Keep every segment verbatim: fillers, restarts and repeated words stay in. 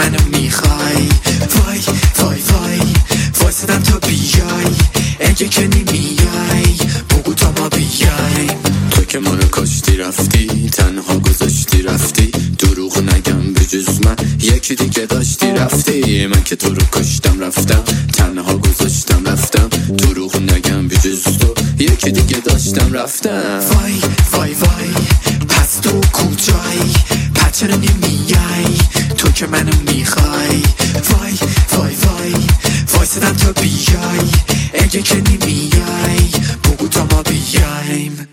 منو میخوای. وای وای وای وایسادم تا بیای، اگه که نمیای بگو تا ما بیایم. تو که منو کشتی رفتی، تنها گذاشتی رفتی، دروغ نگم بجز من یکی دیگه داشتی رفتی. من که تو رو کشتم رفتم، تنها گذاشتم رفتم، دروغ نگم بجز تو یکی دیگه داشتم رفتم. وای وای وای پس تو کجایی؟ پس چرا نمیای؟ تو که منو میخوای. وای وای وای وایسادم تا بیای، اگه که نمیای بگو تا ما بیایم.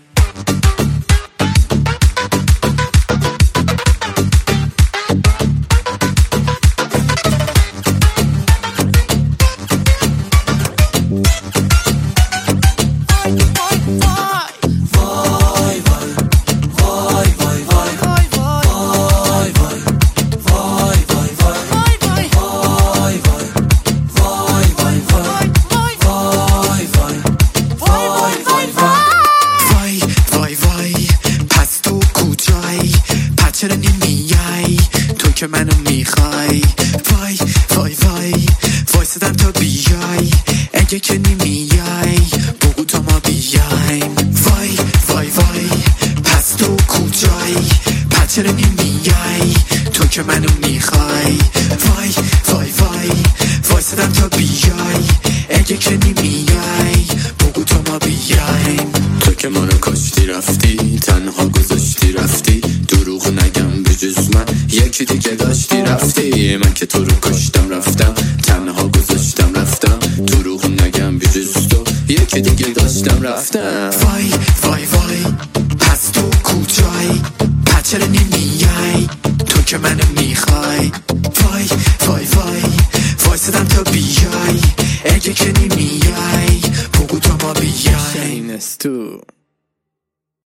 چرا نمیای؟ تو که منو میخوای. وای وای وای وایسادم تا بیای، اگه که نمیای بگو تا ما بیایم. وای وای وای پس تو کجایی؟ پس چرا نمیای؟ تو که منو میخوای. وای وای وای وایسادم تا بیای، اگه که نمیای بگو تا ما بیایم. تو که منو کشتی رفتی، تنها گذاشتی رفتی، دروغ نگم بجز من یکی دیگه داشتی رفتی. من که تو رو کشتم رفتم، تنها گذاشتم رفتم، دروغ نگم بجز تو یکی دیگه داشتم رفتم. وای